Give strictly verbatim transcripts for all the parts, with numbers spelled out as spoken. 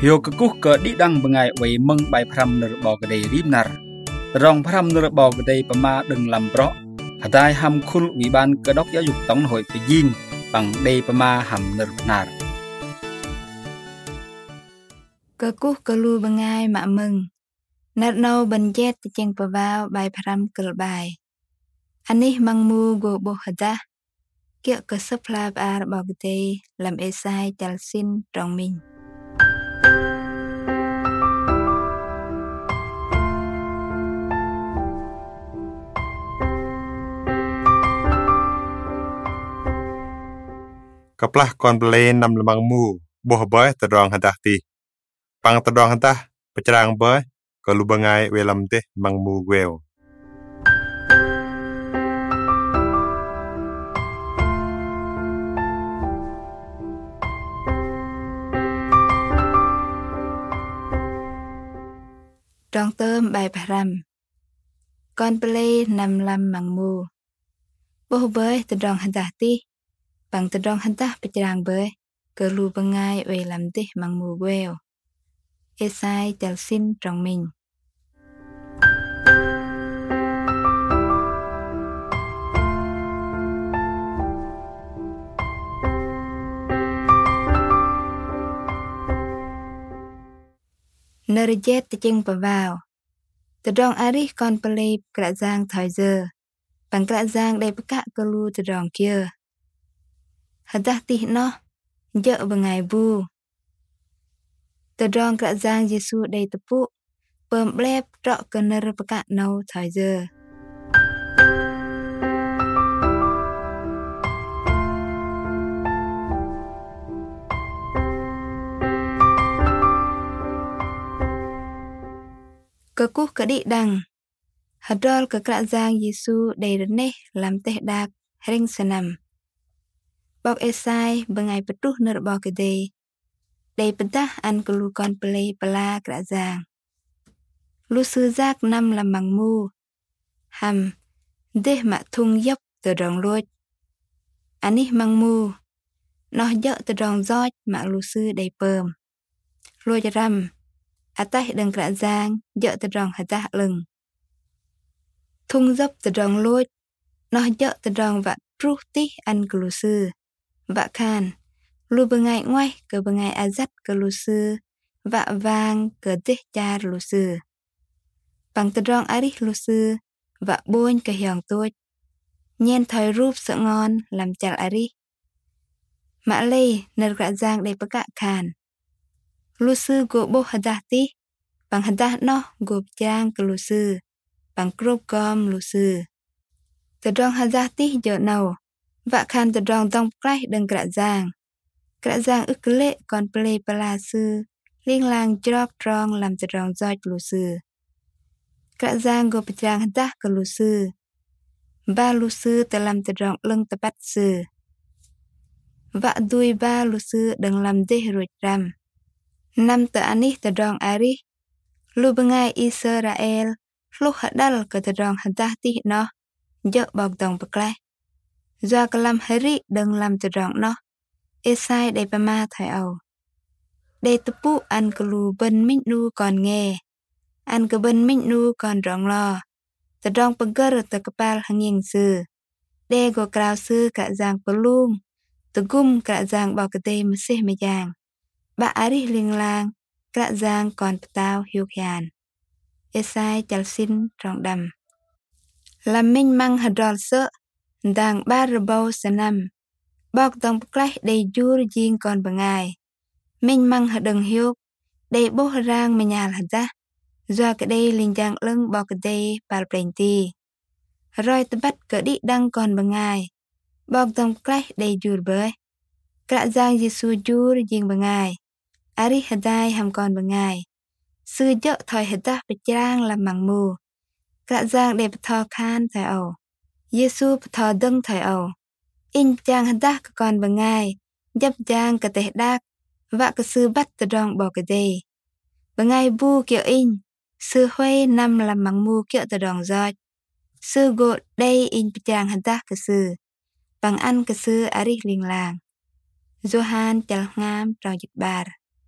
Yo kekuh ke di dang bengai wei meng bai pram ner bo kedai rimnar. Rong pram ner bo kedai pema deng lampro. Hadai ham khul wi ban kedok ya yuk tong hoi pe jing bang dei pema ham ner nar. Kekuh kelu bengai mak meng. Nat no benjet ceng pebao bai pram kel bai. Anih mangmu go boh hadah. Kiek keseplap ar bo kedai lam esai jalsin rong min. Kaplah kon belen nam lemang mu boh boy tedong hadah ti. Pang tedong hadah pecerang boy kalu bengai welam teh mang mu gweo. Dong term bai pram. Kon belen nam lam mang mu. Boh boy tedong hadah ti. Bang tedong hadah pecerang boy kalu bengai welam teh mang mu gweo. Esai jalsin rong min. Nerjet ceng pebao. Tedong arih kon pelip krak zang thoi giờ. Bang krak zang dei pekak kalu tedong kia. Hadah tih no je bengai bu. Tedong krak zang Yesu dei tepuk. Pem blep trok kener pekak no thoi giờ. Kekuh kedik dang. Hadol ke krak zang Yesu dei reneh lam teh dak ring senam. Bok esai bengai petuh ner bo kedai. Dei pedah an kelu kon pelai pela krak zang. Lu sư giác nam lam mang mu. Ham deh mak thung yop tedong luoj. Anih mang mu. Noh je tedong zoj mak lu sư dei pem. Luoj ram. Atah deng krak zang je tedong hadah leng. Thung dop tedong luoj. Noh je tedong vak pruh tih an kelu sư. Vak kan. Lu bengai ngoai ke bengai azat ke lu sư. Vak vang ke deh jar lu sư. Bang tedong arih lu sư. Vak boin ke hiong tuoj. Nyen thoi rup sợ ngon lam chal arih. Mak lei ner krak zang dei pekak kan. Lu sư go boh hadah tih. Bang hadah noh go pjang ke lu sư. Bang krup gom lu sư. Tedong hadah tih jo nau. Vak kan tedong tong plai deng krak zang. Krak zang ức lệ kon pelai pela sư. Ling lang drop trong lam tedong zoj lu sư. Krak zang go pjang hadah ke lu sư. Ba lu sư telam tedong leng tepat sư. Vak dui ba lu sư deng lam deh ruj ram. Nam te anih tedong arih. Lu bengai Israel. Lu hadal ke tedong hadah tih noh. Je bog dong peklai. Doa kelam hari deng lam tedong noh. Esai dei pema thai au. Dei tepu an kelu ben minh nu kon nghe. An ke ben minh nu kon rong lo. Tedong peger te kepal hanging sư. Dei go krau sư krak zang pelung. Tegum krak zang bau kedai mesih mejang. Ba arih ling lang. Krak zang kon petau hiuk hian. Esai jalsin rong dam. Lam minh mang hadol sợ. Dang ba rebau senam. Bok tong peklai dei jur jing kon bengai. Minh mang hadeng hiuk. Dei boh rang menyal hadah. Doa kedai linjang leng bok kedai pal prenti. Roi tebat kedik dang kon bengai. Bok tong peklai dei jur beuh. Krak zang Yesu jur jing bengai. Arih hadai ham kon bengai. Sư je thoi hadah pecerang lam mang mu. Krak zang dei petho khan thai au. Yesu petho deng thai au. In chang hadah ke kon bengai. Jap jang ke teh dak. Vak ke sư bat tedong bo kedai. Bengai bu kio in. Sư huay nam lam mang mu kio tedong zoj. Sư go dei in pecerang hadah ke sư. Bang an ke sư arih ling lang. Johan chal ngam trao jit bar.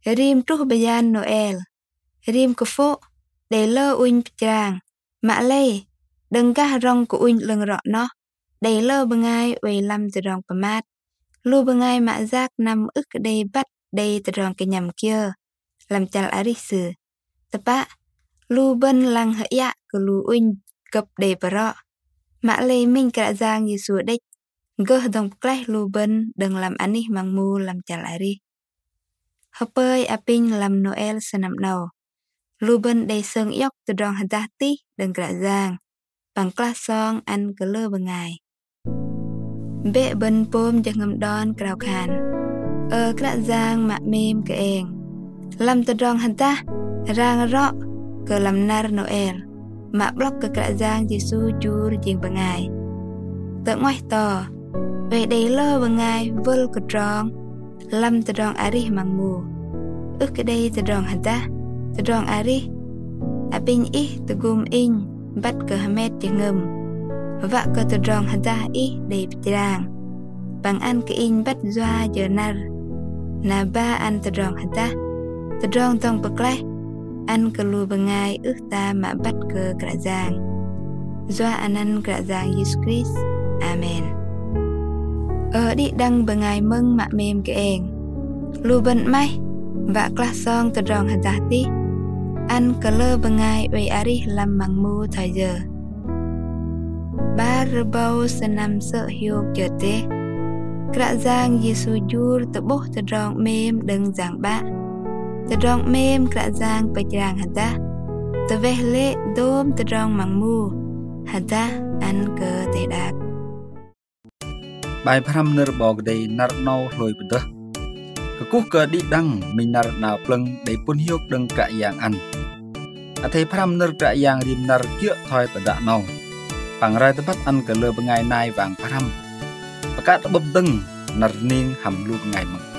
Rim truh bayan Noel. Rim ke phố. Để lơ uinh tràng. Mạ lê. Đừng gah rong của uinh lưng rõ nó. Để lơ bengai uy lam từ rong pamat. Lu bengai mạ giác năm ức đây bắt đây từ rong cái nhằm kia. Làm chal aris sư. Tapa. Lu bên lăng hỡi dạ của lu uinh cập đề bà rõ. Mạ lê minh cả giang như sủa đích. Gơ đồng kleh lu bên đừng làm anh mang mu làm chal aris. Hợp bơi à pin làm Noel sân nằm đầu. Lu bên đây sơn yóc từ rong hạt giá tí đừng cả giang. Bằng class song ăn cơ lơ bằng ngày. Bệ bên bôm cho ngầm đón krao khàn. Ờ cả giang mạ mềm cơ eng. Làm từ rong hạt giá rang rõ cơ làm nar Noel. Mạ block cơ cả giang Giêsu chua chiên bằng ngày. Tự ngoài tỏ. Về đây lơ bằng ngày vơ cơ tròn. Làm từ rong ari mang mù. Ước cái đây từ rong hạt giá. Từ rong ari. À pin ý từ gồm in. Bắt cơ hamet cho ngầm. Vạ cơ từ rong hạt giá ý để tràng. Bằng ăn cái in bắt doa giờ nar. Nà ba ăn từ rong hạt giá. Từ rong tông bậc lẽ. Ăn cơ lùi bằng ngày ước ta mà bắt cơ cả giang. Doa ăn ăn cả giang Jesus Christ. Amen. Ở đi đăng bằng ngày mừng mạ mềm cái eng. Lùi bận may. Vạ class song từ rong hạt giá tí. Ăn cơ lơ bằng ngày uy ari làm bằng mù thời giờ. Ba rơ bầu sơ năm sợ hiu chờ tế. Cả giang Giêsu chua tự bố từ rong mềm đừng giảng bạ. Từ rong mềm cả giang bởi tràng hạt giá. Từ về lệ đôm từ rong bằng mù. Hạt giá ăn cơ tế đạc. Bài pram nir bog đầy nar nâu lôi bật đó. Cơ cú cơ đi đăng mình nar nào plâng để pun hiuk đừng cả yang ăn. À thế pram nir cả yang rim nar kia thôi tờ đạ nâu. Bằng rai tập ăn cơ lơ bằng ngày nay vàng pram. Và các bập đừng nar ning hầm lu ngày mừng.